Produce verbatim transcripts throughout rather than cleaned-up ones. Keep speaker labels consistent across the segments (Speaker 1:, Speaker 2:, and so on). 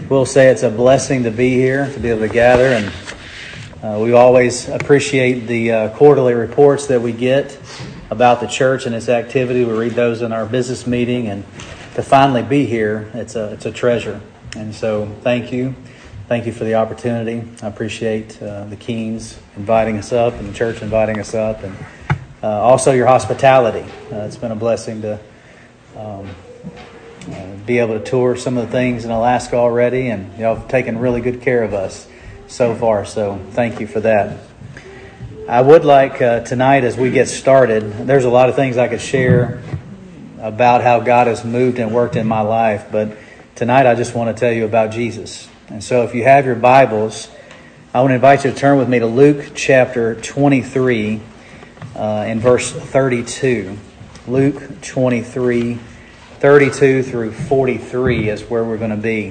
Speaker 1: We'll say it's a blessing to be here, to be able to gather, and uh, we always appreciate the uh, quarterly reports that we get about the church and its activity. We read those in our business meeting, and to finally be here, it's a it's a treasure. And so, thank you, thank you for the opportunity. I appreciate uh, the Keens inviting us up, and the church inviting us up, and uh, also your hospitality. Uh, it's been a blessing to. Um, Uh, be able to tour some of the things in Alaska already, and y'all have taken really good care of us so far, so thank you for that. I would like uh, tonight, as we get started, there's a lot of things I could share about how God has moved and worked in my life, but tonight I just want to tell you about Jesus. And so if you have your Bibles, I want to invite you to turn with me to Luke chapter twenty-three uh, in verse thirty-two. Luke twenty-three thirty-two through forty-three is where we're going to be.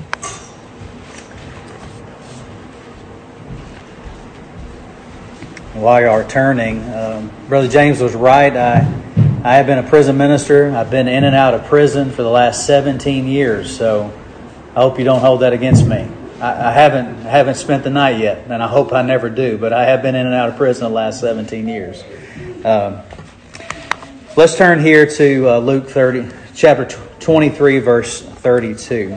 Speaker 1: While you are turning, um, Brother James was right. I I have been a prison minister. I've been in and out of prison for the last seventeen years, so I hope you don't hold that against me. I, I haven't haven't spent the night yet, and I hope I never do, but I have been in and out of prison the last seventeen years. Um, let's turn here to uh, Luke thirty. Chapter twenty-three, verse thirty-two.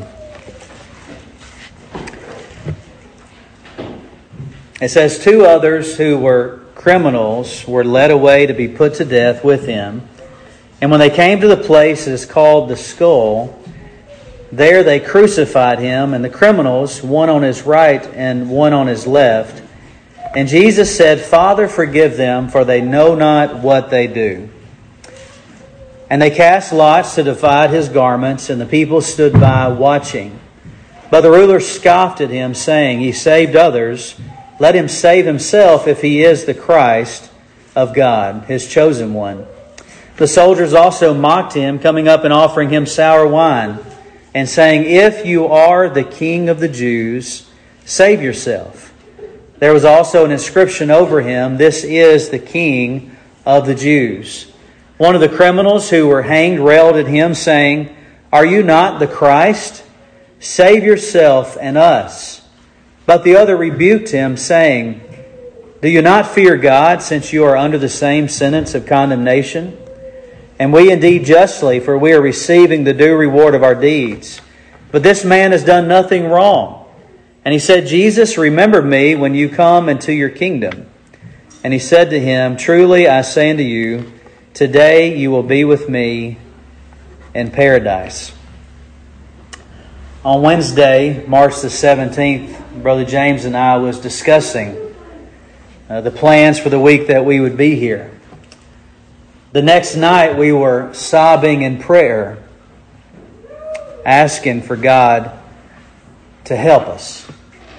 Speaker 1: It says, two others who were criminals were led away to be put to death with him. And when they came to the place that is called the Skull, there they crucified him, and the criminals, one on his right and one on his left. And Jesus said, Father, forgive them, for they know not what they do. And they cast lots to divide his garments, and the people stood by watching. But the ruler scoffed at him, saying, He saved others. Let him save himself if he is the Christ of God, his chosen one. The soldiers also mocked him, coming up and offering him sour wine, and saying, If you are the King of the Jews, save yourself. There was also an inscription over him, This is the King of the Jews. One of the criminals who were hanged railed at him, saying, Are you not the Christ? Save yourself and us. But the other rebuked him, saying, Do you not fear God, since you are under the same sentence of condemnation? And we indeed justly, for we are receiving the due reward of our deeds. But this man has done nothing wrong. And he said, Jesus, remember me when you come into your kingdom. And he said to him, Truly I say unto you, today you will be with me in paradise. On Wednesday, March the seventeenth, Brother James and I was discussing uh, the plans for the week that we would be here. The next night we were sobbing in prayer, asking for God to help us.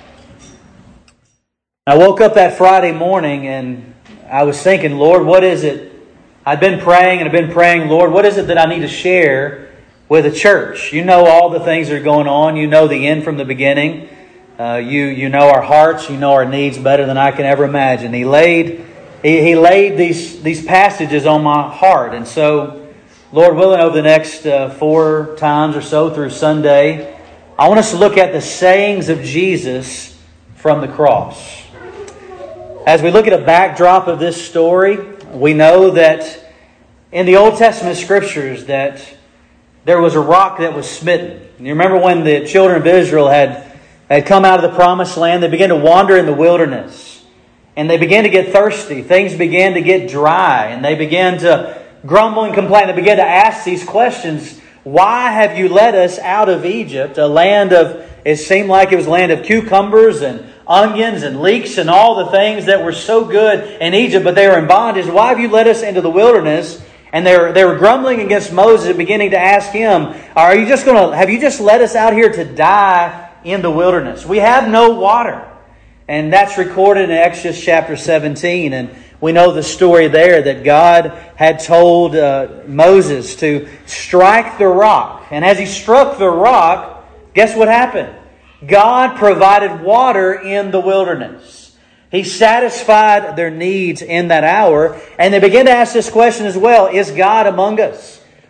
Speaker 1: I woke up that Friday morning and I was thinking, Lord, what is it? I've been praying and I've been praying, Lord, what is it that I need to share with the church? You know all the things that are going on. You know the end from the beginning. Uh, you you know our hearts. You know our needs better than I can ever imagine. He laid he, he laid these these passages on my heart, and so, Lord willing, over the next uh, four times or so through Sunday, I want us to look at the sayings of Jesus from the cross. As we look at a backdrop of this story, we know that in the Old Testament Scriptures that there was a rock that was smitten. You remember when the children of Israel had, had come out of the Promised Land, they began to wander in the wilderness. And they began to get thirsty. Things began to get dry. And they began to grumble and complain. They began to ask these questions. Why have you led us out of Egypt, a land of, it seemed like it was a land of cucumbers and onions and leeks and all the things that were so good in Egypt, but they were in bondage. Why have you led us into the wilderness? And they were, they were grumbling against Moses, beginning to ask him, Are you just going to, have you just led us out here to die in the wilderness? We have no water. And that's recorded in Exodus chapter seventeen. And we know the story there that God had told uh, Moses to strike the rock. And as he struck the rock, guess what happened? God provided water in the wilderness. He satisfied their needs in that hour. And they began to ask this question as well. Is God among us?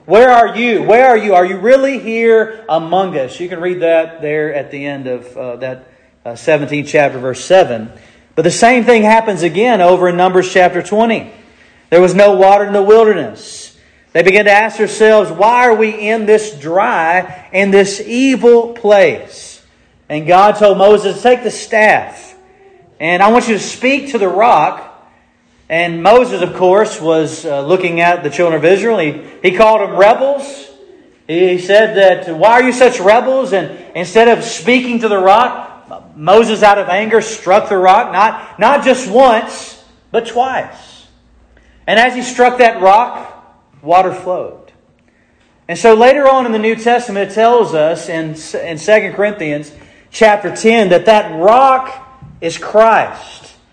Speaker 1: Where are you? Where are you? Are you really here among us? You can read that there at the end of uh, that uh, seventeenth chapter, verse seven. But the same thing happens again over in Numbers chapter twenty. There was no water in the wilderness. They began to ask themselves, why are we in this dry and this evil place? And God told Moses, take the staff, and I want you to speak to the rock. And Moses, of course, was uh, looking at the children of Israel. He, he called them rebels. He said that, why are you such rebels? And instead of speaking to the rock, Moses, out of anger, struck the rock, not, not just once, but twice. And as he struck that rock, water flowed. And so later on in the New Testament, it tells us in, in Second Corinthians chapter ten that that rock is Christ.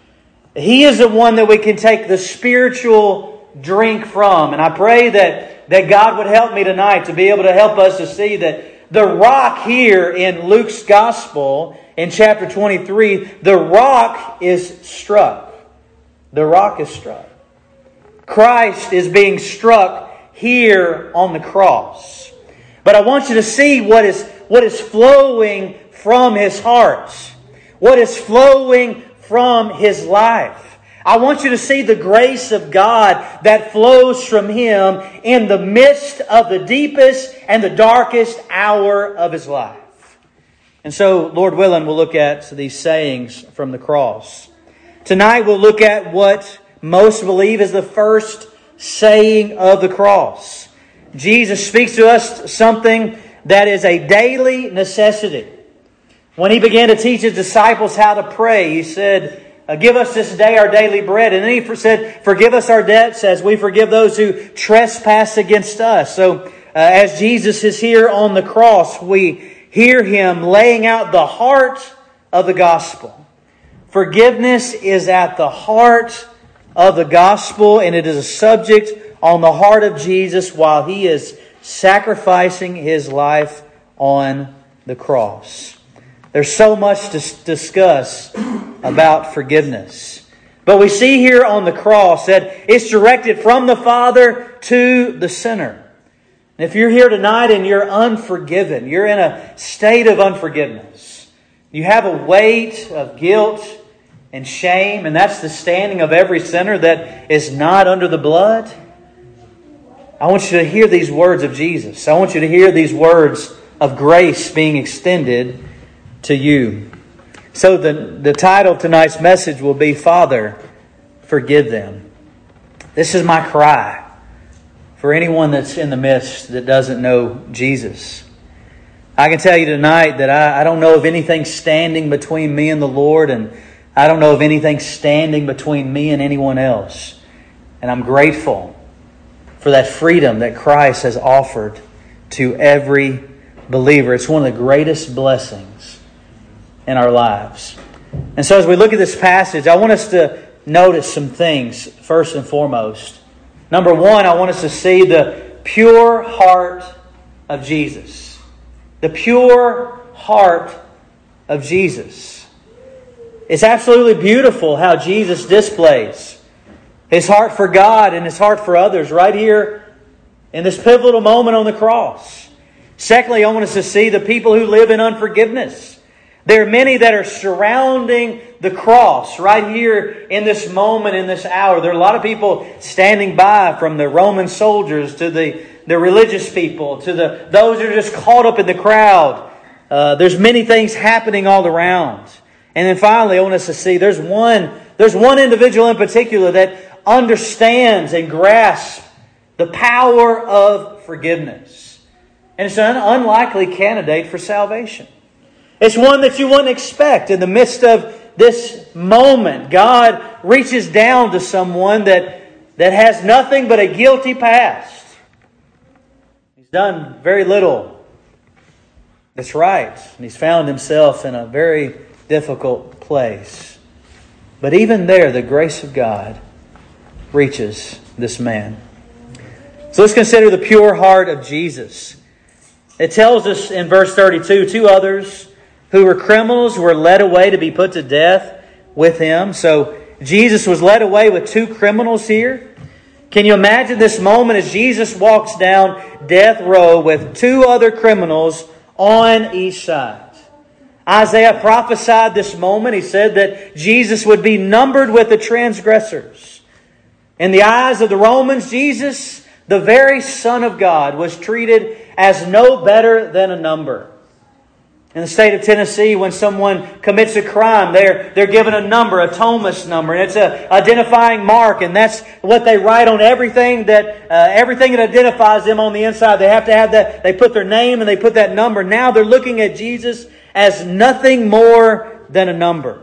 Speaker 1: He is the one that we can take the spiritual drink from. And I pray that, that God would help me tonight to be able to help us to see that the rock here in Luke's Gospel in chapter twenty-three, the rock is struck. The rock is struck. Christ is being struck here on the cross. But I want you to see what is, what is flowing from His heart. What is flowing from His life. I want you to see the grace of God that flows from Him in the midst of the deepest and the darkest hour of His life. And so, Lord willing, we'll look at these sayings from the cross. Tonight we'll look at what most believe is the first saying of the cross. Jesus speaks to us something that is a daily necessity. When He began to teach His disciples how to pray, He said, give us this day our daily bread. And then He said, forgive us our debts as we forgive those who trespass against us. So uh, as Jesus is here on the cross, we hear Him laying out the heart of the gospel. Forgiveness is at the heart of the gospel, and it is a subject on the heart of Jesus while He is sacrificing His life on the cross. There's so much to discuss about forgiveness. But we see here on the cross that it's directed from the Father to the sinner. And if you're here tonight and you're unforgiven, you're in a state of unforgiveness, you have a weight of guilt and shame, and that's the standing of every sinner that is not under the blood. I want you to hear these words of Jesus. I want you to hear these words of grace being extended to you. So the, the title of tonight's message will be, Father, forgive them. This is my cry for anyone that's in the midst that doesn't know Jesus. I can tell you tonight that I, I don't know of anything standing between me and the Lord, and I don't know of anything standing between me and anyone else. And I'm grateful for that freedom that Christ has offered to every believer. It's one of the greatest blessings in our lives. And so as we look at this passage, I want us to notice some things first and foremost. Number one, I want us to see the pure heart of Jesus. The pure heart of Jesus. It's absolutely beautiful how Jesus displays His heart for God and His heart for others right here in this pivotal moment on the cross. Secondly, I want us to see the people who live in unforgiveness. There are many that are surrounding the cross right here in this moment, in this hour. There are a lot of people standing by, from the Roman soldiers to the, the religious people to the those who are just caught up in the crowd. Uh, there's many things happening all around. And then finally, I want us to see there's one, there's one individual in particular that understands and grasps the power of forgiveness. And it's an unlikely candidate for salvation. It's one that you wouldn't expect. In the midst of this moment, God reaches down to someone that, that has nothing but a guilty past. He's done very little that's right. And he's found himself in a very difficult place. But even there, the grace of God reaches this man. So let's consider the pure heart of Jesus. It tells us in verse thirty-two, two others who were criminals were led away to be put to death with Him. So Jesus was led away with two criminals here. Can you imagine this moment as Jesus walks down death row with two other criminals on each side? Isaiah prophesied this moment. He said that Jesus would be numbered with the transgressors. In the eyes of the Romans, Jesus, the very Son of God, was treated as no better than a number. In the state of Tennessee, when someone commits a crime, they're, they're given a number, a Thomas number, and it's an identifying mark, and that's what they write on everything that uh, everything that identifies them on the inside. They have to have that. They put their name and they put that number. Now they're looking at Jesus as nothing more than a number.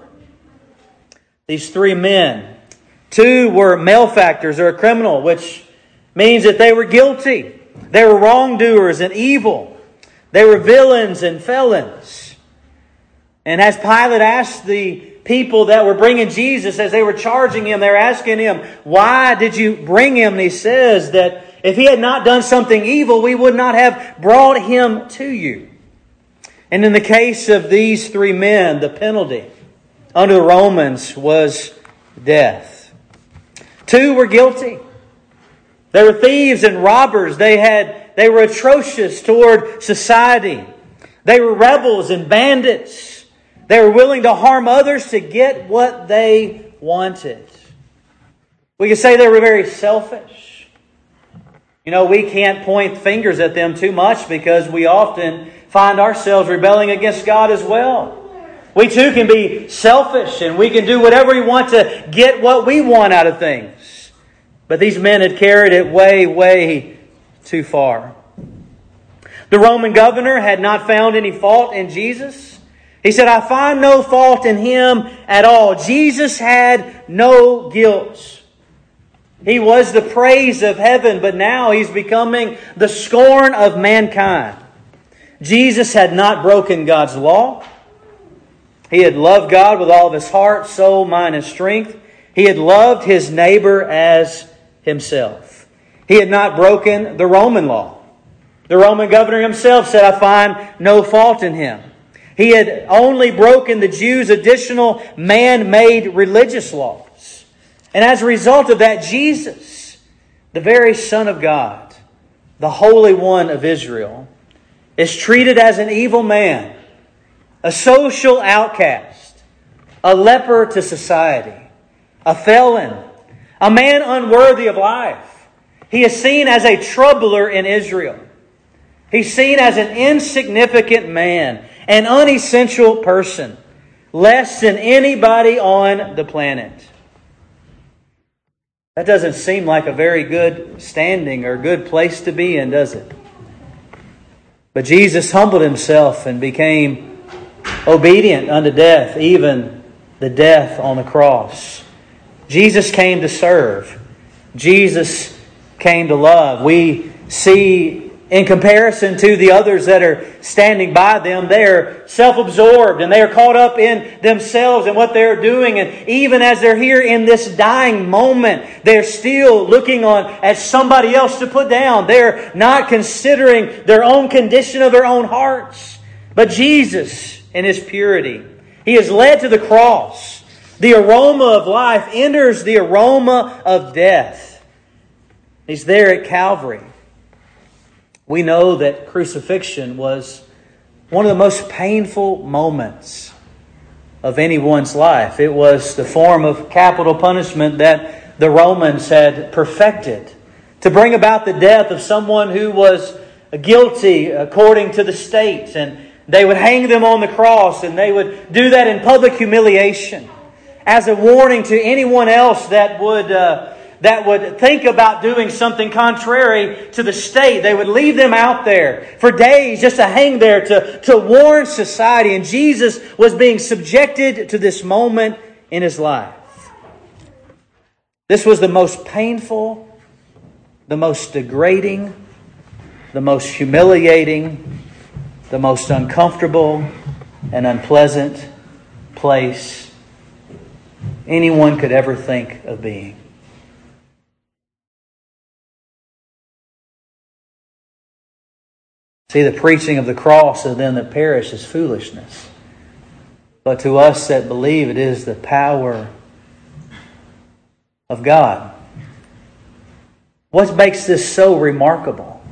Speaker 1: These three men, two were malefactors or a criminal, which means that they were guilty. They were wrongdoers and evil. They were villains and felons. And as Pilate asked the people that were bringing Jesus, as they were charging Him, they were asking Him, why did you bring Him? And He says that if He had not done something evil, we would not have brought Him to you. And in the case of these three men, the penalty under the Romans was death. Two were guilty. They were thieves and robbers. They had They were atrocious toward society. They were rebels and bandits. They were willing to harm others to get what they wanted. We could say they were very selfish. You know, we can't point fingers at them too much because we often find ourselves rebelling against God as well. We too can be selfish and we can do whatever we want to get what we want out of things. But these men had carried it way, way too far. The Roman governor had not found any fault in Jesus. He said, I find no fault in Him at all. Jesus had no guilt. He was the praise of heaven, but now He's becoming the scorn of mankind. Jesus had not broken God's law. He had loved God with all of His heart, soul, mind, and strength. He had loved His neighbor as Himself. He had not broken the Roman law. The Roman governor himself said, I find no fault in Him. He had only broken the Jews' additional man-made religious laws. And as a result of that, Jesus, the very Son of God, the Holy One of Israel, is treated as an evil man, a social outcast, a leper to society, a felon, a man unworthy of life. He is seen as a troubler in Israel. He's seen as an insignificant man, an unessential person, less than anybody on the planet. That doesn't seem like a very good standing or good place to be in, does it? But Jesus humbled Himself and became obedient unto death, even the death on the cross. Jesus came to serve. Jesus came to love. We see, in comparison to the others that are standing by them, they are self-absorbed and they are caught up in themselves and what they're doing. And even as they're here in this dying moment, they're still looking on at somebody else to put down. They're not considering their own condition of their own hearts. But Jesus, in His purity, He is led to the cross. The aroma of life enters the aroma of death. He's there at Calvary. We know that crucifixion was one of the most painful moments of anyone's life. It was the form of capital punishment that the Romans had perfected to bring about the death of someone who was guilty according to the state. And they would hang them on the cross, and they would do that in public humiliation as a warning to anyone else that would uh, that would think about doing something contrary to the state. They would leave them out there for days just to hang there to, to warn society. And Jesus was being subjected to this moment in His life. This was the most painful, the most degrading, the most humiliating, the most uncomfortable and unpleasant place anyone could ever think of being. See, the preaching of the cross of them that perish is foolishness. But to us that believe, it is the power of God. what makes this so remarkable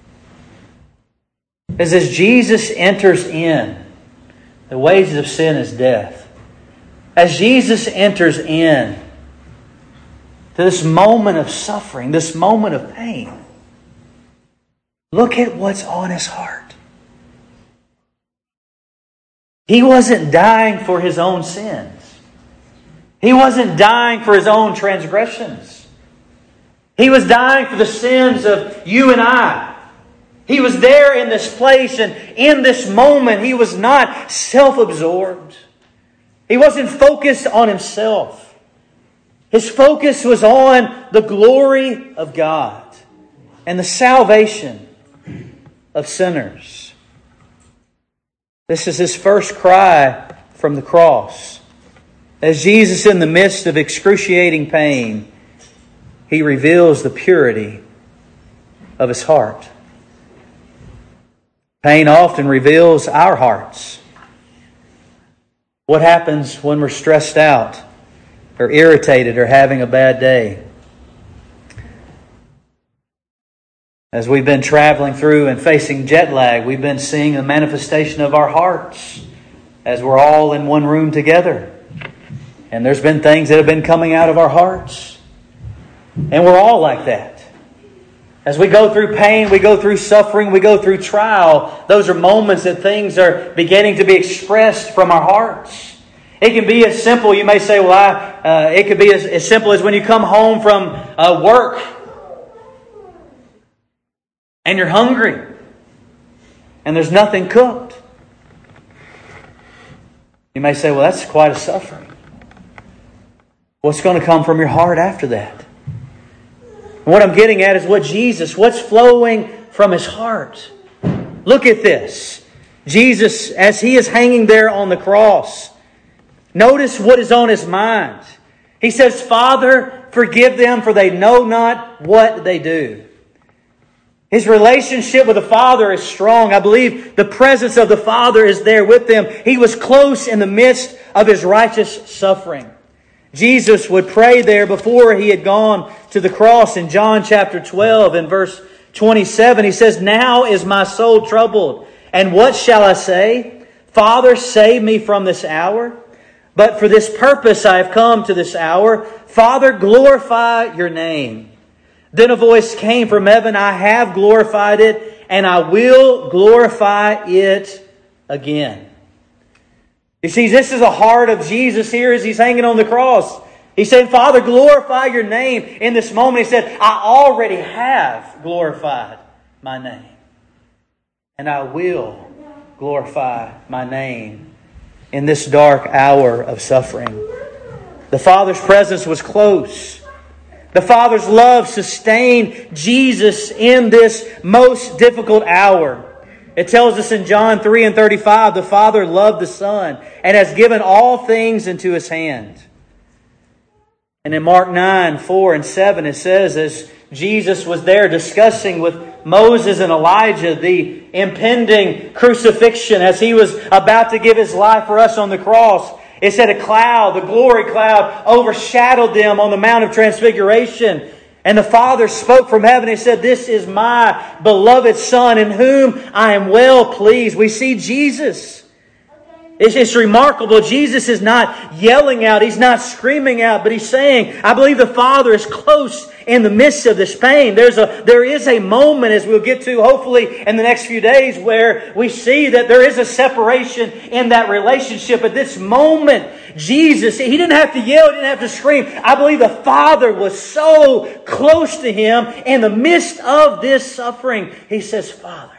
Speaker 1: is as Jesus enters in, the wages of sin is death. As Jesus enters in to this moment of suffering, this moment of pain, look at what's on His heart. He wasn't dying for His own sins. He wasn't dying for His own transgressions. He was dying for the sins of you and I. He was there in this place, and in this moment He was not self-absorbed. He wasn't focused on Himself. His focus was on the glory of God and the salvation of sinners. This is His first cry from the cross. As Jesus, in the midst of excruciating pain, He reveals the purity of His heart. Pain often reveals our hearts. What happens when we're stressed out or irritated or having a bad day? As we've been traveling through and facing jet lag, we've been seeing a manifestation of our hearts as we're all in one room together. And there's been things that have been coming out of our hearts. And we're all like that. As we go through pain, we go through suffering, we go through trial, those are moments that things are beginning to be expressed from our hearts. It can be as simple, you may say, well, I, uh, it could be as, as simple as when you come home from uh, work and you're hungry and there's nothing cooked. You may say, well, that's quite a suffering. What's going to come from your heart after that? And what I'm getting at is what Jesus, what's flowing from His heart. Look at this. Jesus, as He is hanging there on the cross, notice what is on His mind. He says, Father, forgive them, for they know not what they do. His relationship with the Father is strong. I believe the presence of the Father is there with them. He was close in the midst of His righteous suffering. Jesus would pray there before He had gone to the cross in John chapter twelve and verse twenty-seven. He says, now is my soul troubled. And what shall I say? Father, save me from this hour. But for this purpose I have come to this hour. Father, glorify your name. Then a voice came from heaven, I have glorified it, and I will glorify it again. You see, this is the heart of Jesus here as He's hanging on the cross. He said, Father, glorify your name. In this moment, He said, I already have glorified my name. And I will glorify my name in this dark hour of suffering. The Father's presence was close. The Father's love sustained Jesus in this most difficult hour. It tells us in John three and thirty-five, the Father loved the Son and has given all things into His hand. And in Mark nine, four and seven, it says, as Jesus was there discussing with Moses and Elijah the impending crucifixion as He was about to give His life for us on the cross, it said a cloud, the glory cloud, overshadowed them on the Mount of Transfiguration. And the Father spoke from heaven and said, this is my beloved Son in whom I am well pleased. We see Jesus. It's, it's remarkable. Jesus is not yelling out. He's not screaming out. But He's saying, I believe the Father is close in the midst of this pain. There's a, there is a moment, as we'll get to hopefully in the next few days, where we see that there is a separation in that relationship. At this moment, Jesus, He didn't have to yell, He didn't have to scream. I believe the Father was so close to Him in the midst of this suffering. He says, Father,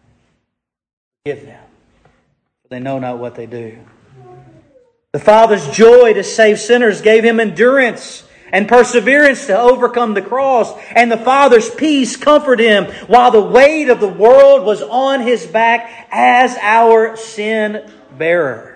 Speaker 1: forgive them, for they know not what they do. The Father's joy to save sinners gave Him endurance and perseverance to overcome the cross. And the Father's peace comforted Him while the weight of the world was on His back as our sin bearer.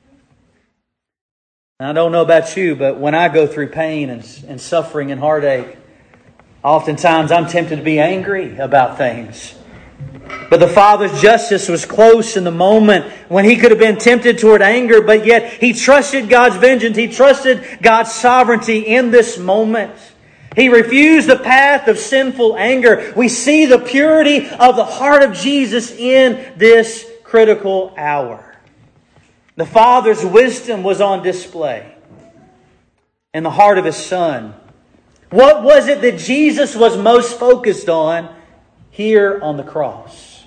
Speaker 1: I don't know about you, but when I go through pain and, and suffering and heartache, oftentimes I'm tempted to be angry about things. But the Father's justice was close in the moment when He could have been tempted toward anger, but yet He trusted God's vengeance. He trusted God's sovereignty in this moment. He refused the path of sinful anger. We see the purity of the heart of Jesus in this critical hour. The Father's wisdom was on display in the heart of His Son. What was it that Jesus was most focused on here on the cross?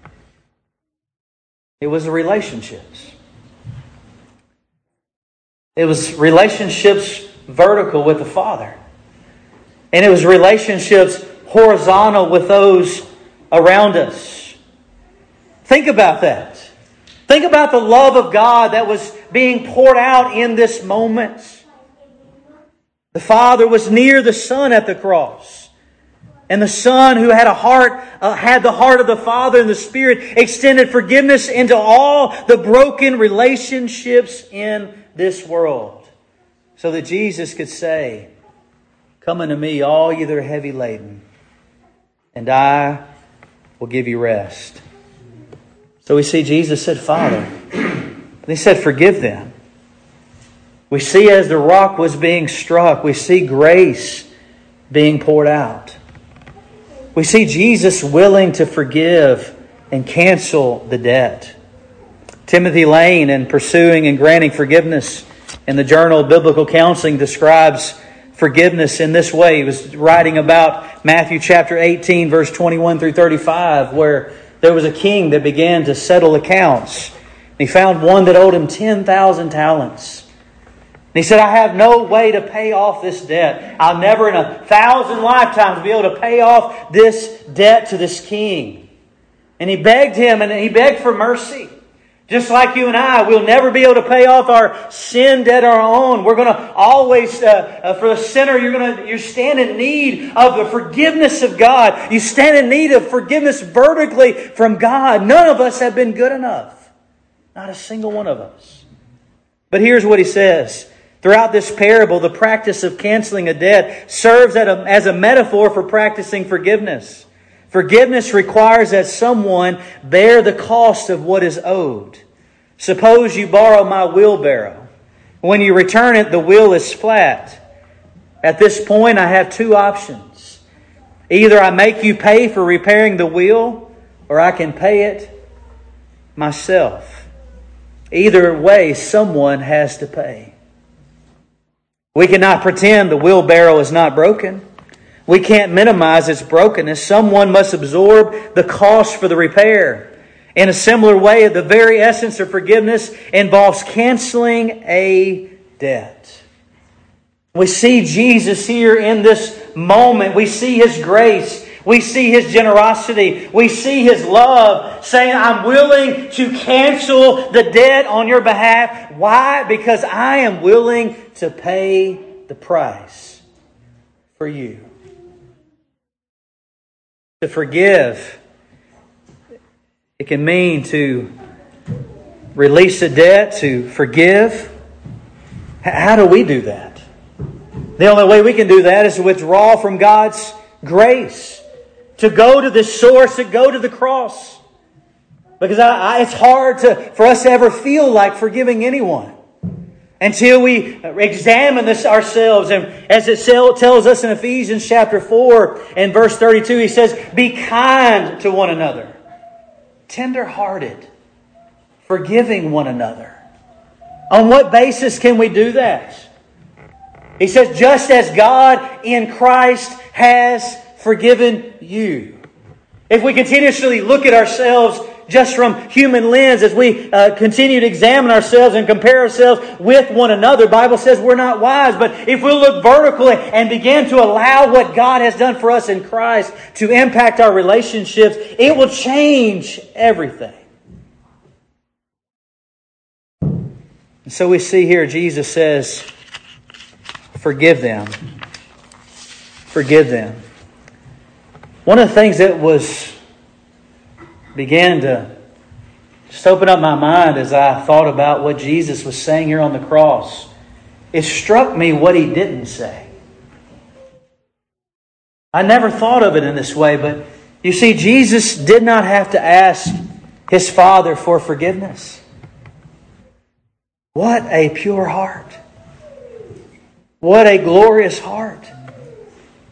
Speaker 1: It was the relationships. It was relationships vertical with the Father. And it was relationships horizontal with those around us. Think about that. Think about the love of God that was being poured out in this moment. The Father was near the Son at the cross. And the Son, who had a heart, uh, had the heart of the Father and the Spirit, extended forgiveness into all the broken relationships in this world. So that Jesus could say, "Come unto me, all ye that are heavy laden, and I will give you rest." So we see Jesus said, "Father." He said, "Forgive them." We see as the rock was being struck, we see grace being poured out. We see Jesus willing to forgive and cancel the debt. Timothy Lane, in Pursuing and Granting Forgiveness, in the Journal of Biblical Counseling, describes forgiveness in this way. He was writing about Matthew chapter eighteen, verse twenty-one through thirty-five, where there was a king that began to settle accounts. He found one that owed him ten thousand talents. And he said, "I have no way to pay off this debt. I'll never in a thousand lifetimes be able to pay off this debt to this king." And he begged him, and he begged for mercy. Just like you and I, we'll never be able to pay off our sin debt our own. We're going to always, uh, uh, for the sinner, you're going to you stand in need of the forgiveness of God. You stand in need of forgiveness vertically from God. None of us have been good enough. Not a single one of us. But here's what he says. Throughout this parable, the practice of canceling a debt serves as a metaphor for practicing forgiveness. Forgiveness requires that someone bear the cost of what is owed. Suppose you borrow my wheelbarrow. When you return it, the wheel is flat. At this point, I have two options. Either I make you pay for repairing the wheel, or I can pay it myself. Either way, someone has to pay. We cannot pretend the wheelbarrow is not broken. We can't minimize its brokenness. Someone must absorb the cost for the repair. In a similar way, the very essence of forgiveness involves canceling a debt. We see Jesus here in this moment. We see His grace. We see His generosity. We see His love, saying, "I'm willing to cancel the debt on your behalf." Why? Because I am willing to pay the price for you. To forgive, it can mean to release a debt, to forgive. How do we do that? The only way we can do that is to withdraw from God's grace. To go to the source, to go to the cross. Because I, I, it's hard to, for us to ever feel like forgiving anyone until we examine this ourselves. And as it tells us in Ephesians chapter four and verse thirty-two, he says, "Be kind to one another, tender-hearted, forgiving one another." On what basis can we do that? He says, "Just as God in Christ has forgiven you." If we continuously look at ourselves just from human lens, as we uh, continue to examine ourselves and compare ourselves with one another, the Bible says we're not wise. But if we look vertically and begin to allow what God has done for us in Christ to impact our relationships, it will change everything. And so we see here Jesus says, "Forgive them. Forgive them." One of the things that was began to just open up my mind as I thought about what Jesus was saying here on the cross, it struck me what He didn't say. I never thought of it in this way, but you see, Jesus did not have to ask His Father for forgiveness. What a pure heart. What a glorious heart.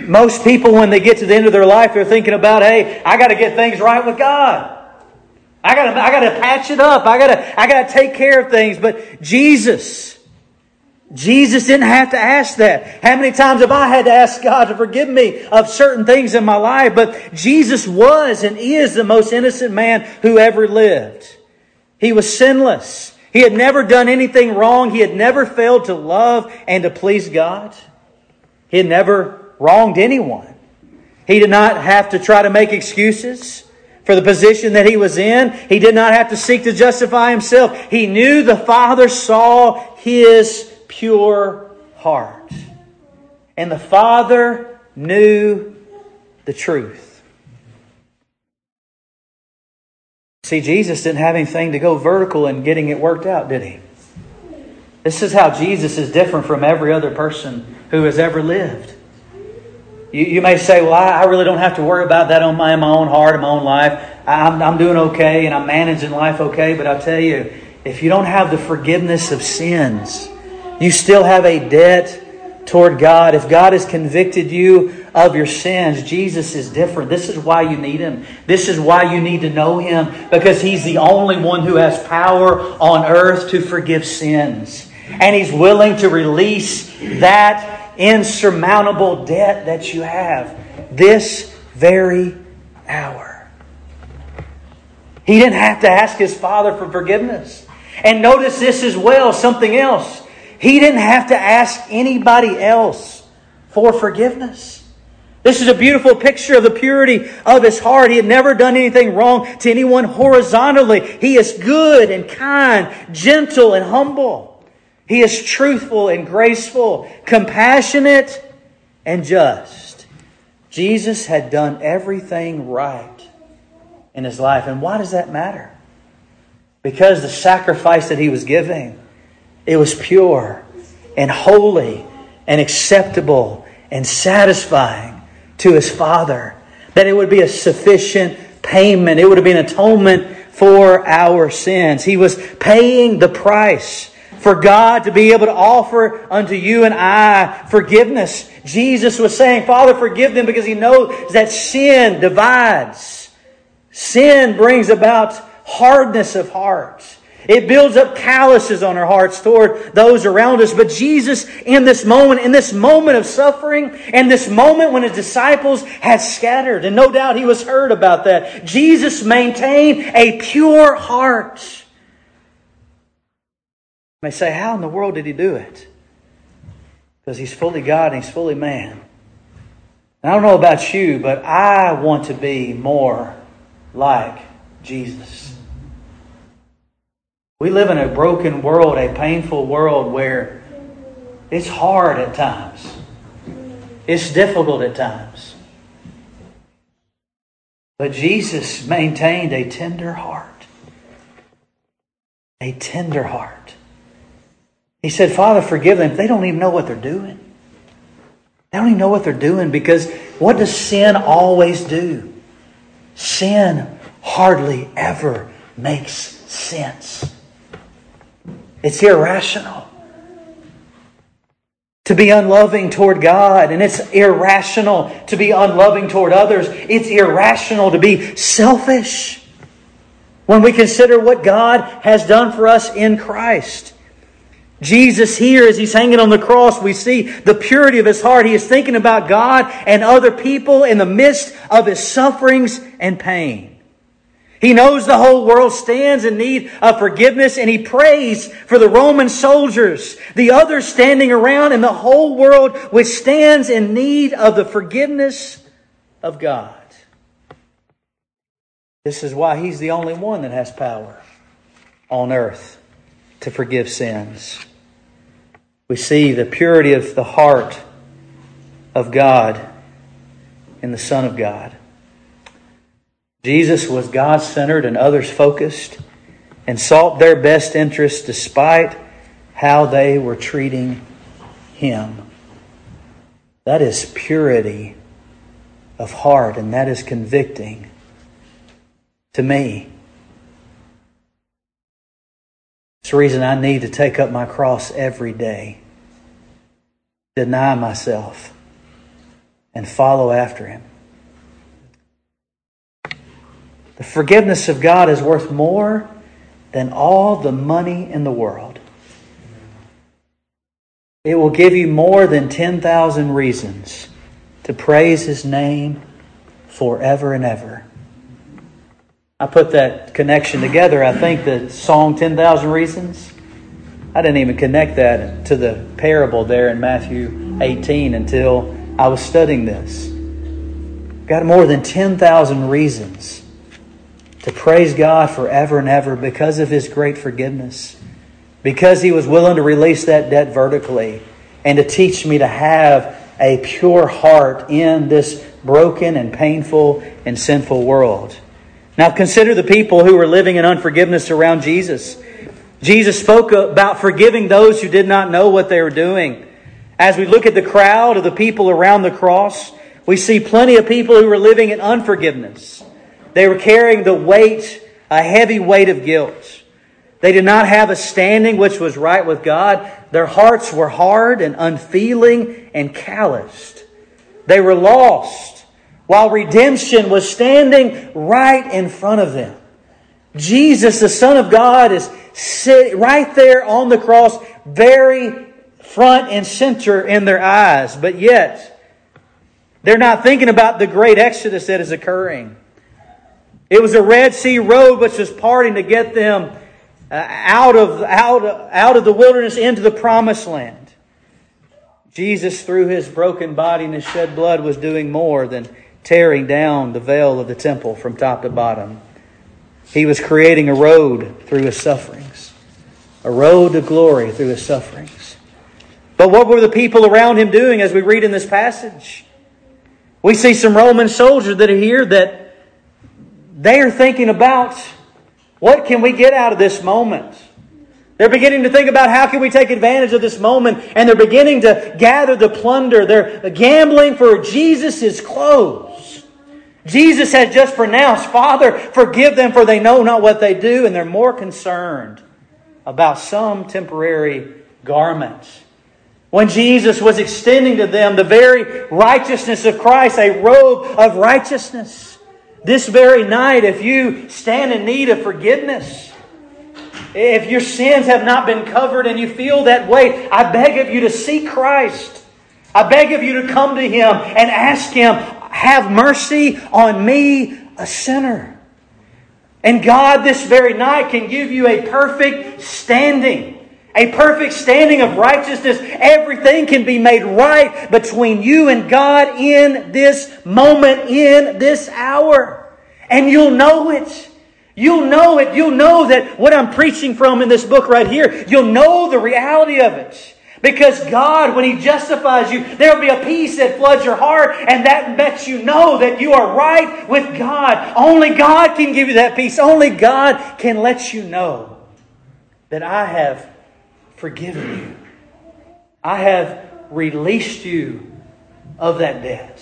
Speaker 1: Most people, when they get to the end of their life, they're thinking about, hey, I got to get things right with God. I got to, I got to patch it up. I got to, I got to take care of things. But Jesus, Jesus didn't have to ask that. How many times have I had to ask God to forgive me of certain things in my life? But Jesus was and is the most innocent man who ever lived. He was sinless. He had never done anything wrong. He had never failed to love and to please God. He had never wronged anyone. He did not have to try to make excuses for the position that he was in. He did not have to seek to justify himself. He knew the Father saw his pure heart. And the Father knew the truth. See, Jesus didn't have anything to go vertical in getting it worked out, did He? This is how Jesus is different from every other person who has ever lived. You, you may say, well, I, I really don't have to worry about that on my, in my own heart, in my own life. I'm, I'm doing okay and I'm managing life okay. But I'll tell you, if you don't have the forgiveness of sins, you still have a debt toward God. If God has convicted you of your sins, Jesus is different. This is why you need Him. This is why you need to know Him. Because He's the only one who has power on earth to forgive sins. And He's willing to release that insurmountable debt that you have this very hour. He didn't have to ask His Father for forgiveness. And notice this as well, something else. He didn't have to ask anybody else for forgiveness. This is a beautiful picture of the purity of His heart. He had never done anything wrong to anyone horizontally. He is good and kind, gentle and humble. He is truthful and graceful, compassionate and just. Jesus had done everything right in His life. And why does that matter? Because the sacrifice that He was giving, it was pure and holy and acceptable and satisfying to His Father. That it would be a sufficient payment. It would have been atonement for our sins. He was paying the price for God to be able to offer unto you and I forgiveness. Jesus was saying, Father, forgive them, because He knows that sin divides. Sin brings about hardness of heart. It builds up calluses on our hearts toward those around us. But Jesus, in this moment, in this moment of suffering, and this moment when His disciples had scattered, and no doubt He was heard about that, Jesus maintained a pure heart. You may say, how in the world did He do it? Because He's fully God and He's fully man. And I don't know about you, but I want to be more like Jesus. We live in a broken world, a painful world where it's hard at times. It's difficult at times. But Jesus maintained a tender heart. A tender heart. He said, Father, forgive them. They don't even know what they're doing. They don't even know what they're doing, because what does sin always do? Sin hardly ever makes sense. It's irrational to be unloving toward God, and it's irrational to be unloving toward others. It's irrational to be selfish when we consider what God has done for us in Christ. Jesus here, as He's hanging on the cross, we see the purity of His heart. He is thinking about God and other people in the midst of His sufferings and pain. He knows the whole world stands in need of forgiveness, and He prays for the Roman soldiers, the others standing around, and the whole world which stands in need of the forgiveness of God. This is why He's the only one that has power on earth to forgive sins. We see the purity of the heart of God in the Son of God. Jesus was God-centered and others-focused, and sought their best interests despite how they were treating Him. That is purity of heart, and that is convicting to me. It's the reason I need to take up my cross every day, deny myself, and follow after Him. The forgiveness of God is worth more than all the money in the world. It will give you more than ten thousand reasons to praise His name forever and ever. I put that connection together. I think the song ten thousand Reasons, I didn't even connect that to the parable there in Matthew eighteen until I was studying this. Got more than ten thousand reasons to praise God forever and ever because of His great forgiveness. Because He was willing to release that debt vertically and to teach me to have a pure heart in this broken and painful and sinful world. Now consider the people who were living in unforgiveness around Jesus. Jesus spoke about forgiving those who did not know what they were doing. As we look at the crowd of the people around the cross, we see plenty of people who were living in unforgiveness. They were carrying the weight, a heavy weight of guilt. They did not have a standing which was right with God. Their hearts were hard and unfeeling and calloused. They were lost while redemption was standing right in front of them. Jesus, the Son of God, is sitting right there on the cross, very front and center in their eyes. But yet, they're not thinking about the great exodus that is occurring. It was a Red Sea road which was parting to get them uh, out of out, out of the wilderness into the promised land. Jesus, through His broken body and His shed blood, was doing more than tearing down the veil of the temple from top to bottom. He was creating a road through His sufferings. A road to glory through His sufferings. But what were the people around Him doing as we read in this passage? We see some Roman soldiers that are here that they are thinking about, what can we get out of this moment? They're beginning to think about how can we take advantage of this moment. And they're beginning to gather the plunder. They're gambling for Jesus' clothes. Jesus has just pronounced, Father, forgive them for they know not what they do. And they're more concerned about some temporary garment. When Jesus was extending to them the very righteousness of Christ, a robe of righteousness. This very night, if you stand in need of forgiveness, if your sins have not been covered and you feel that way, I beg of you to seek Christ. I beg of you to come to Him and ask Him, have mercy on me, a sinner. And God this very night can give you a perfect standing. A perfect standing of righteousness. Everything can be made right between you and God in this moment, in this hour. And you'll know it. You'll know it. You'll know that what I'm preaching from in this book right here, you'll know the reality of it. Because God, when He justifies you, there will be a peace that floods your heart, and that lets you know that you are right with God. Only God can give you that peace. Only God can let you know that I have forgiven you. I have released you of that debt.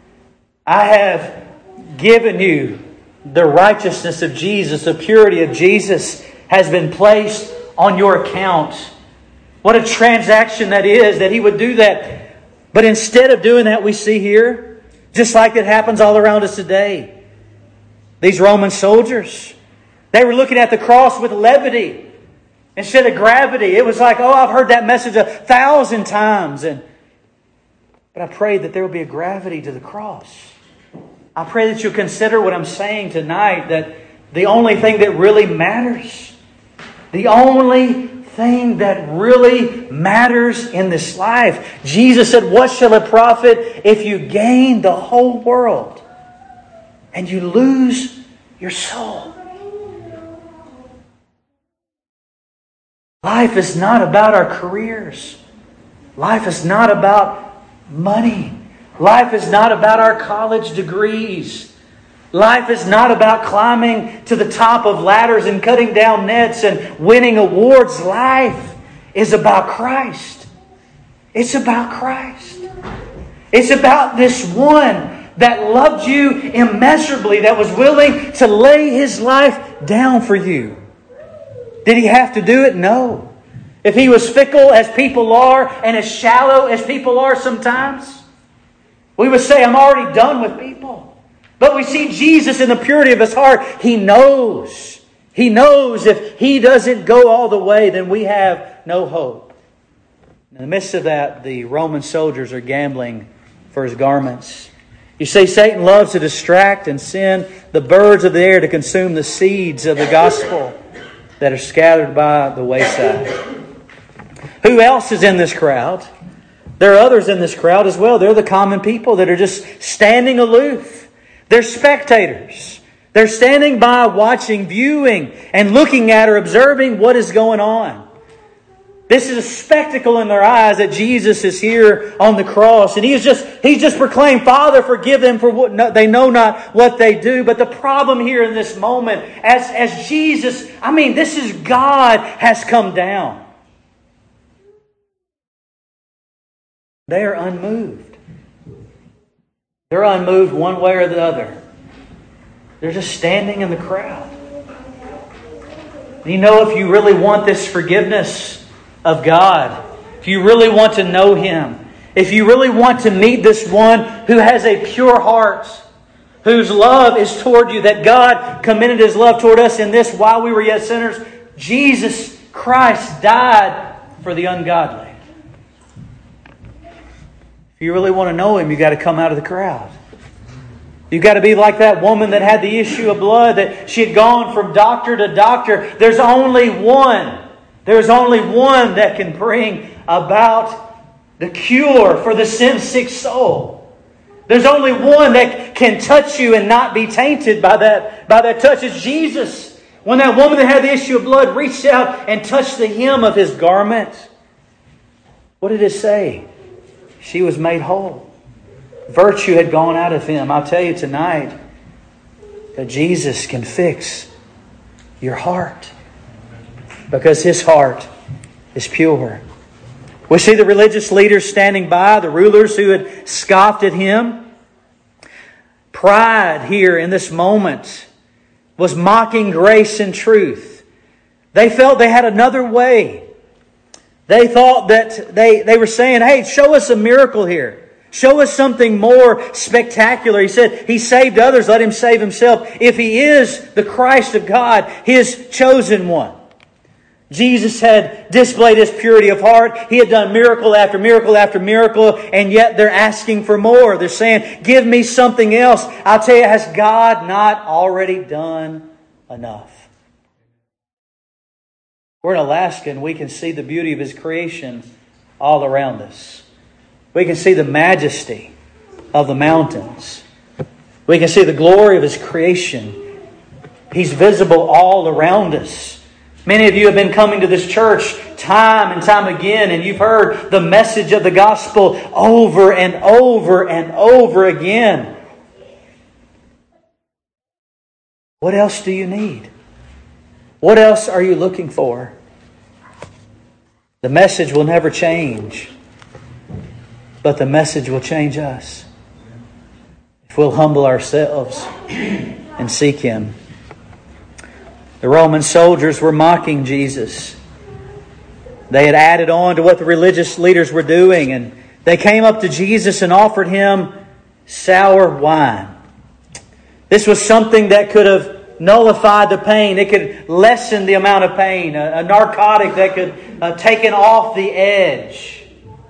Speaker 1: I have given you the righteousness of Jesus. The purity of Jesus has been placed on your account. What a transaction that is, that He would do that. But instead of doing that, we see here, just like it happens all around us today, these Roman soldiers, they were looking at the cross with levity instead of gravity. It was like, oh, I've heard that message a thousand times. And But I pray that there will be a gravity to the cross. I pray that you'll consider what I'm saying tonight, that the only thing that really matters, the only thing that really matters in this life. Jesus said, what shall it profit if you gain the whole world and you lose your soul? Life is not about our careers. Life is not about money. Life is not about our college degrees. Life is not about climbing to the top of ladders and cutting down nets and winning awards. Life is about Christ. It's about Christ. It's about this one that loved you immeasurably, that was willing to lay His life down for you. Did He have to do it? No. If He was fickle as people are and as shallow as people are sometimes, We would say, I'm already done with people. But we see Jesus in the purity of His heart. He knows. He knows if He doesn't go all the way, then we have no hope. In the midst of that, the Roman soldiers are gambling for His garments. You see, Satan loves to distract and send the birds of the air to consume the seeds of the gospel that are scattered by the wayside. Who else is in this crowd? There are others in this crowd as well. They're the common people that are just standing aloof. They're spectators. They're standing by, watching, viewing, and looking at or observing what is going on. This is a spectacle in their eyes that Jesus is here on the cross. And He's just, He's just proclaimed, Father, forgive them for what no, they know not what they do. But the problem here in this moment, as, as Jesus, I mean, this is God has come down. They are unmoved. They're unmoved one way or the other. They're just standing in the crowd. And you know, if you really want this forgiveness of God, if you really want to know Him, if you really want to meet this one who has a pure heart, whose love is toward you, that God commended His love toward us in this while we were yet sinners, Jesus Christ died for the ungodly. If you really want to know Him, you've got to come out of the crowd. You've got to be like that woman that had the issue of blood, that she had gone from doctor to doctor. There's only one. There's only one that can bring about the cure for the sin-sick soul. There's only one that can touch you and not be tainted by that, by that touch. It's Jesus. When that woman that had the issue of blood reached out and touched the hem of His garment, what did it say? She was made whole. Virtue had gone out of him. I'll tell you tonight that Jesus can fix your heart, because His heart is pure. We see the religious leaders standing by, the rulers who had scoffed at Him. Pride here in this moment was mocking grace and truth. They felt they had another way. They thought that they, they were saying, hey, show us a miracle here. Show us something more spectacular. He said, He saved others, let Him save Himself. If He is the Christ of God, His chosen one. Jesus had displayed His purity of heart. He had done miracle after miracle after miracle, and yet they're asking for more. They're saying, give me something else. I'll tell you, has God not already done enough? We're in Alaska and we can see the beauty of His creation all around us. We can see the majesty of the mountains. We can see the glory of His creation. He's visible all around us. Many of you have been coming to this church time and time again, and you've heard the message of the gospel over and over and over again. What else do you need? What else are you looking for? The message will never change, but the message will change us if we'll humble ourselves and seek Him. The Roman soldiers were mocking Jesus. They had added on to what the religious leaders were doing, and they came up to Jesus and offered Him sour wine. This was something that could have nullified the pain. It could lessen the amount of pain. A, a narcotic that could uh, take it off the edge.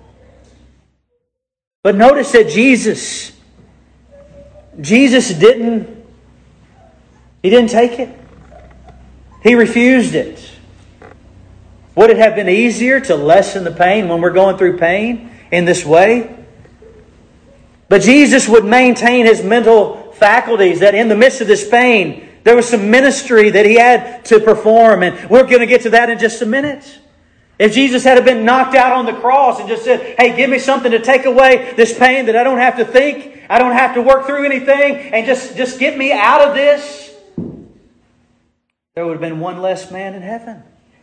Speaker 1: But notice that Jesus, Jesus didn't, He didn't take it. He refused it. Would it have been easier to lessen the pain when we're going through pain in this way? But Jesus would maintain His mental faculties, that in the midst of this pain, there was some ministry that He had to perform. And we're going to get to that in just a minute. If Jesus had been knocked out on the cross and just said, hey, give me something to take away this pain that I don't have to think, I don't have to work through anything, and just, just get me out of this, there would have been one less man in heaven.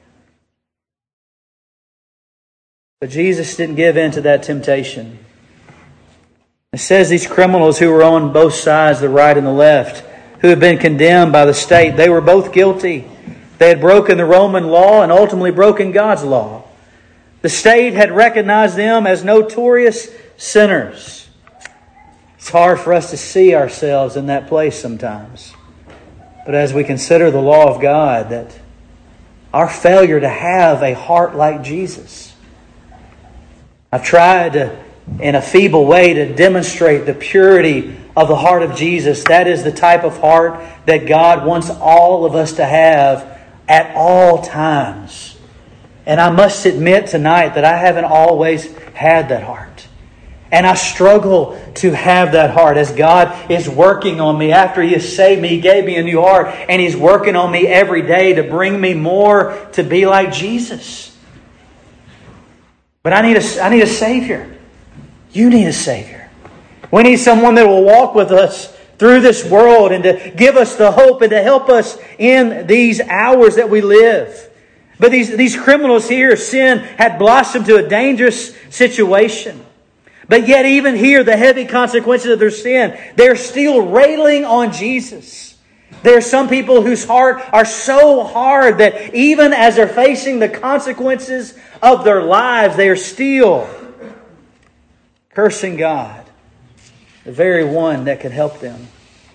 Speaker 1: But Jesus didn't give in to that temptation. It says these criminals who were on both sides, the right and the left, who had been condemned by the state, they were both guilty. They had broken the Roman law and ultimately broken God's law. The state had recognized them as notorious sinners. It's hard for us to see ourselves in that place sometimes. But as we consider the law of God, that our failure to have a heart like Jesus. I've tried to, in a feeble way, to demonstrate the purity of the heart of Jesus. That is the type of heart that God wants all of us to have at all times. And I must admit tonight that I haven't always had that heart. And I struggle to have that heart as God is working on me. After He has saved me, He gave me a new heart. And He's working on me every day to bring me more to be like Jesus. But I need a, I need a Savior. You need a Savior. We need someone that will walk with us through this world and to give us the hope and to help us in these hours that we live. But these, these criminals here, sin had blossomed to a dangerous situation. But yet even here, the heavy consequences of their sin, they're still railing on Jesus. There are some people whose heart are so hard that even as they're facing the consequences of their lives, they are still cursing God, the very one that could help them.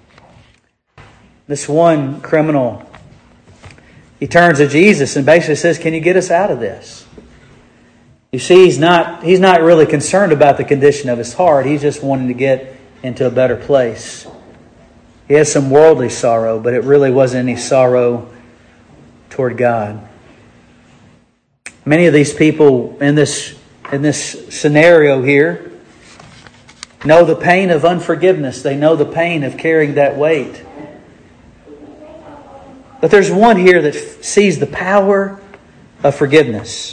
Speaker 1: This one criminal, he turns to Jesus and basically says, "Can you get us out of this?" You see, he's not, he's not really concerned about the condition of his heart. He's just wanting to get into a better place. He has some worldly sorrow, but it really wasn't any sorrow toward God. Many of these people in this, in this scenario here know the pain of unforgiveness. They know the pain of carrying that weight. But there's one here that sees the power of forgiveness.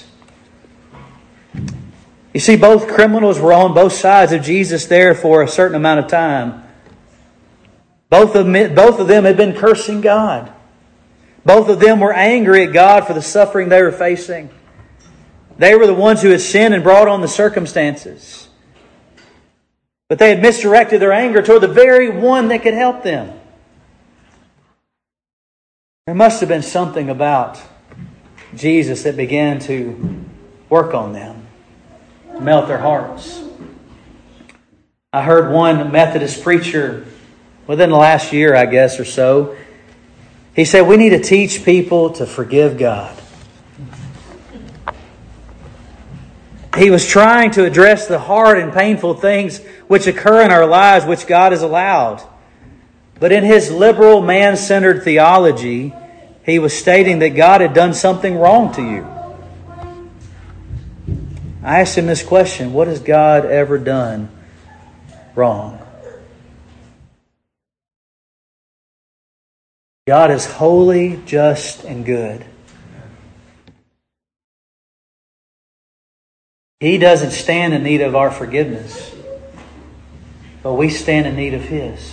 Speaker 1: You see, both criminals were on both sides of Jesus there for a certain amount of time. Both of them, both of them had been cursing God. Both of them were angry at God for the suffering they were facing. They were the ones who had sinned and brought on the circumstances. But they had misdirected their anger toward the very one that could help them. There must have been something about Jesus that began to work on them, melt their hearts. I heard one Methodist preacher within the last year, I guess, or so. He said, we need to teach people to forgive God. He was trying to address the hard and painful things which occur in our lives, which God has allowed. But in his liberal, man-centered theology, he was stating that God had done something wrong to you. I asked him this question: what has God ever done wrong? God is holy, just, and good. He doesn't stand in need of our forgiveness, but we stand in need of His.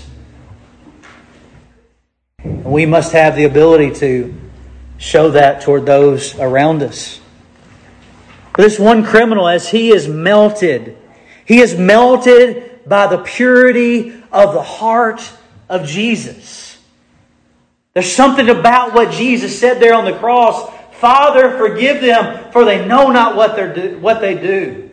Speaker 1: And we must have the ability to show that toward those around us. This one criminal, as he is melted, he is melted by the purity of the heart of Jesus. There's something about what Jesus said there on the cross: Father, forgive them, for they know not what they do. What they do.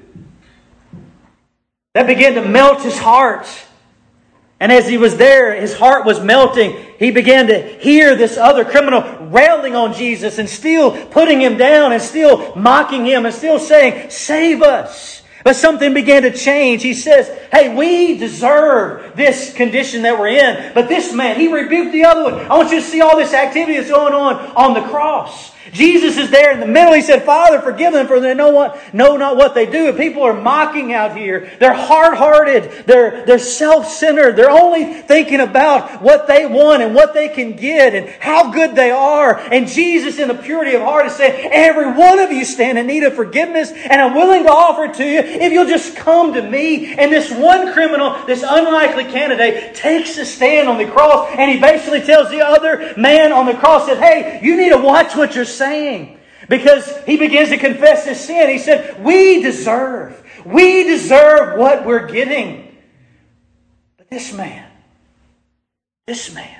Speaker 1: That began to melt his heart. And as he was there, his heart was melting. He began to hear this other criminal railing on Jesus and still putting Him down and still mocking Him and still saying, "Save us." But something began to change. He says, hey, we deserve this condition that we're in. But this man, he rebuked the other one. I want you to see all this activity that's going on on the cross. Jesus is there in the middle. He said, Father, forgive them, for they know what know not what they do. And people are mocking out here. They're hard-hearted. They're, they're self-centered. They're only thinking about what they want and what they can get and how good they are. And Jesus, in the purity of heart, is saying, every one of you stand in need of forgiveness, and I'm willing to offer it to you if you'll just come to me. And this one criminal, this unlikely candidate, takes a stand on the cross, and he basically tells the other man on the cross that, hey, you need to watch what you're saying. Because he begins to confess his sin. He said, we deserve, we deserve what we're getting. But this man, this man,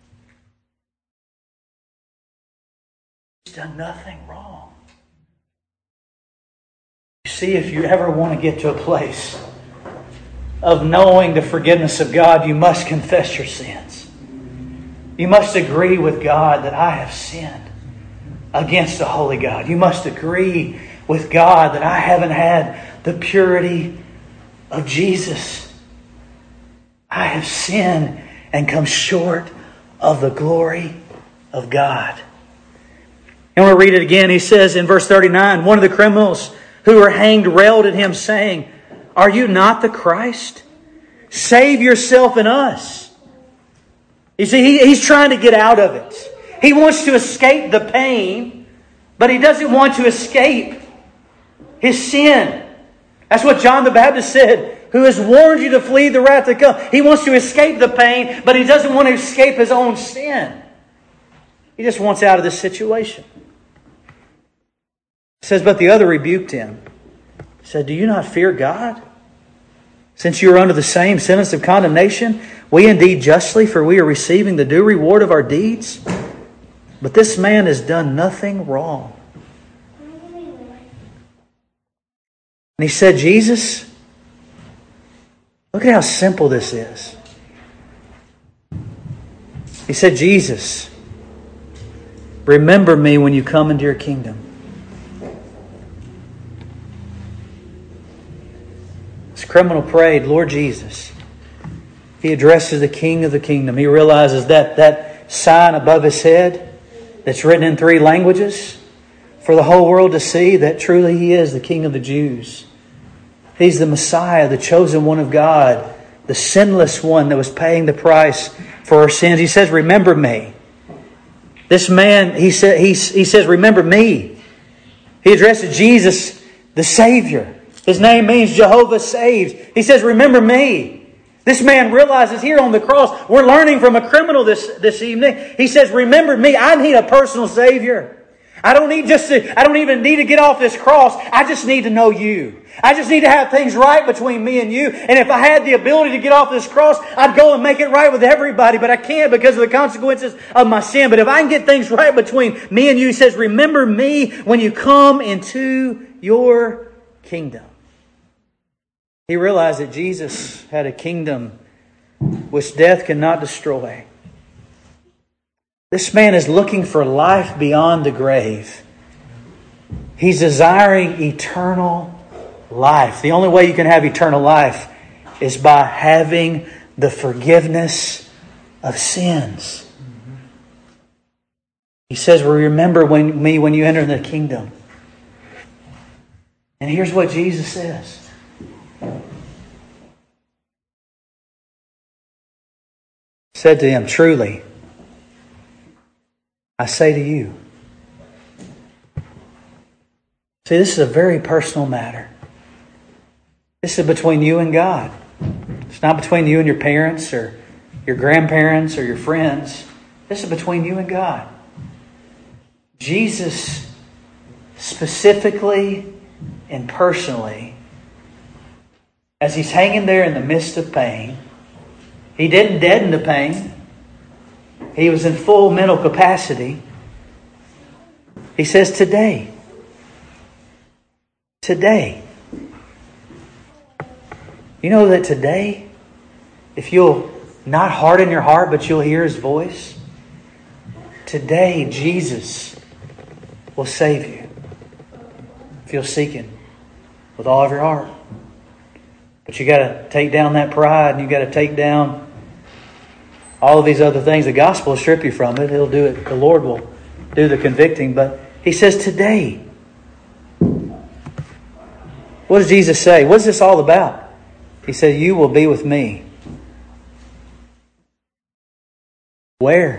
Speaker 1: he's done nothing wrong. You see, if you ever want to get to a place of knowing the forgiveness of God, you must confess your sins. You must agree with God that I have sinned against the holy God. You must agree with God that I haven't had the purity of Jesus. I have sinned and come short of the glory of God. And we'll read it again. He says in verse thirty-nine, one of the criminals who were hanged railed at him, saying, "Are you not the Christ? Save yourself and us." You see, he, he's trying to get out of it. He wants to escape the pain, but he doesn't want to escape his sin. That's what John the Baptist said, who has warned you to flee the wrath to come. He wants to escape the pain, but he doesn't want to escape his own sin. He just wants out of this situation. It says, but the other rebuked him. He said, "Do you not fear God? Since you are under the same sentence of condemnation, we indeed justly, for we are receiving the due reward of our deeds. But this man has done nothing wrong." And he said, "Jesus, look at how simple this is." He said, "Jesus, remember me when you come into your kingdom." This criminal prayed, "Lord Jesus." He addresses the King of the kingdom. He realizes that that sign above his head that's written in three languages for the whole world to see that truly He is the King of the Jews. He's the Messiah, the chosen one of God, the sinless one that was paying the price for our sins. He says, "Remember me." This man, he said, he, he says, "Remember me." He addresses Jesus, the Savior. His name means Jehovah saves. He says, "Remember me." This man realizes here on the cross, we're learning from a criminal this, this evening. He says, "Remember me. I need a personal Savior. I don't need just to, I don't even need to get off this cross. I just need to know You. I just need to have things right between me and You. And if I had the ability to get off this cross, I'd go and make it right with everybody. But I can't because of the consequences of my sin. But if I can get things right between me and You," He says, "Remember me when you come into Your kingdom." He realized that Jesus had a kingdom which death cannot destroy. This man is looking for life beyond the grave. He's desiring eternal life. The only way you can have eternal life is by having the forgiveness of sins. He says, "Well, remember when, me when you enter the kingdom." And here's what Jesus says. Said to him, "Truly, I say to you." See, this is a very personal matter. This is between you and God. It's not between you and your parents or your grandparents or your friends. This is between you and God. Jesus specifically and personally, as He's hanging there in the midst of pain, He didn't deaden the pain. He was in full mental capacity. He says, "Today, today." You know that today, if you'll not harden your heart, but you'll hear His voice, today Jesus will save you. If you'll seek Him with all of your heart. But you got to take down that pride, and you got to take down all of these other things. The gospel will strip you from it. He'll do it. The Lord will do the convicting. But He says today. What does Jesus say? What is this all about? He said, "You will be with me." Where?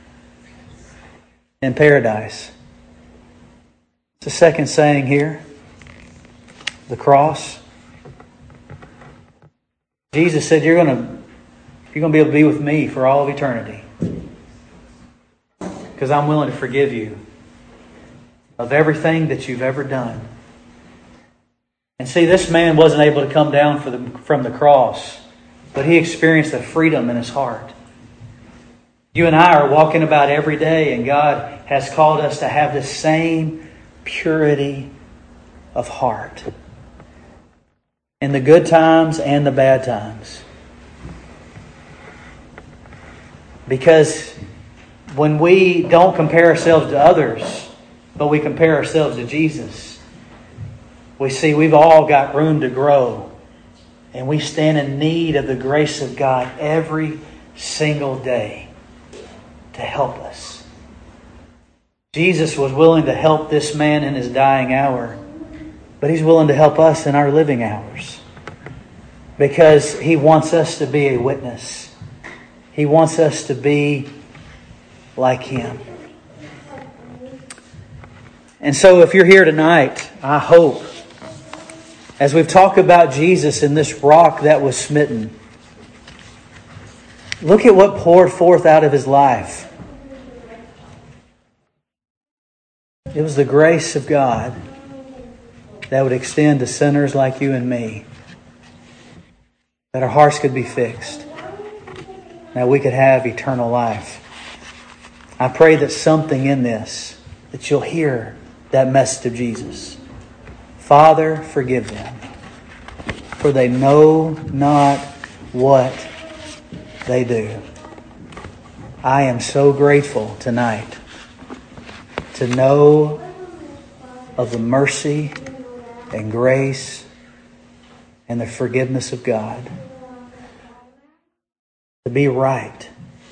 Speaker 1: In paradise. It's the second saying here. The cross. Jesus said, you're going to You're going to be able to be with me for all of eternity. Because I'm willing to forgive you of everything that you've ever done. And see, this man wasn't able to come down for the, from the cross, but he experienced a freedom in his heart. You and I are walking about every day, and God has called us to have the same purity of heart. in the good times and the bad times. Because when we don't compare ourselves to others, but we compare ourselves to Jesus, we see we've all got room to grow. And we stand in need of the grace of God every single day to help us. Jesus was willing to help this man in his dying hour, but He's willing to help us in our living hours. Because He wants us to be a witness. He wants us to be like Him. And so if you're here tonight, I hope, as we've talked about Jesus and this rock that was smitten, look at what poured forth out of His life. It was the grace of God that would extend to sinners like you and me, that our hearts could be fixed, that we could have eternal life. I pray that something in this, that you'll hear that message of Jesus. Father, forgive them, for they know not what they do. I am so grateful tonight to know of the mercy and grace and the forgiveness of God. To be right.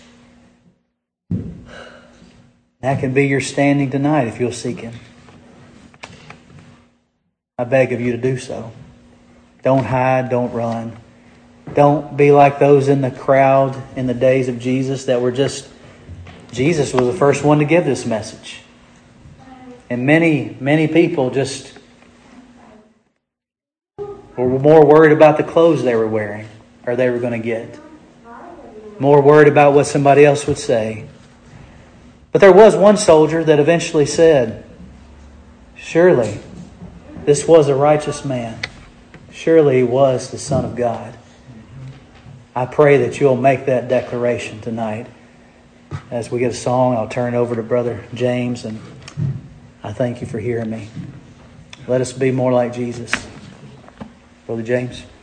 Speaker 1: That can be your standing tonight if you'll seek Him. I beg of you to do so. Don't hide, don't run. Don't be like those in the crowd in the days of Jesus that were just... Jesus was the first one to give this message. And many, many people just were more worried about the clothes they were wearing or they were going to get. More worried about what somebody else would say. But there was one soldier that eventually said, surely this was a righteous man. Surely he was the Son of God. I pray that you'll make that declaration tonight. As we get a song, I'll turn it over to Brother James, and I thank you for hearing me. Let us be more like Jesus. Brother James.